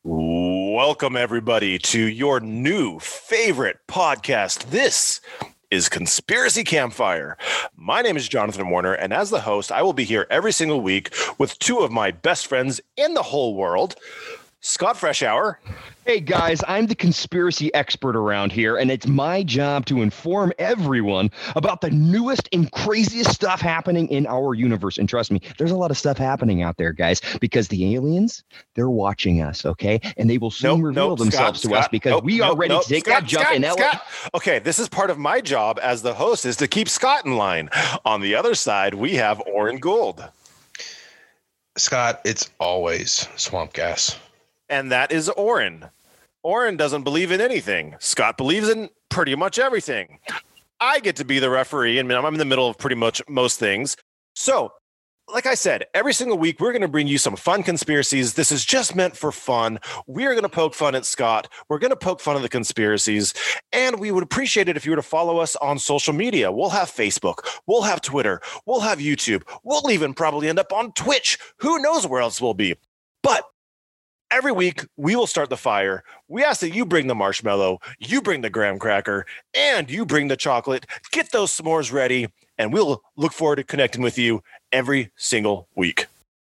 Welcome, everybody, to your new favorite podcast. This is Conspiracy Campfire. My name is Jonathan Warner, and as the host, I will be here every single week with two of my best friends in the whole world, Scott Freshour. Hey guys, I'm the conspiracy expert around here, and it's my job to inform everyone about the newest and craziest stuff happening in our universe. And trust me, there's a lot of stuff happening out there, guys, because the aliens, they're watching us, okay? And they will soon reveal themselves to us because we are ready to take that jump in LA. Okay, this is part of my job as the host is to keep Scott in line. On the other side, we have Oren Gould. Scott, it's always swamp gas. And that is Oren. Oren doesn't believe in anything. Scott believes in pretty much everything. I get to be the referee, and I'm in the middle of pretty much most things. So, like I said, every single week, we're going to bring you some fun conspiracies. This is just meant for fun. We are going to poke fun at Scott. We're going to poke fun at the conspiracies. And we would appreciate it if you were to follow us on social media. We'll have Facebook. We'll have Twitter. We'll have YouTube. We'll even probably end up on Twitch. Who knows where else we'll be. But every week, we will start the fire. We ask that you bring the marshmallow, you bring the graham cracker, and you bring the chocolate. Get those s'mores ready, and we'll look forward to connecting with you every single week.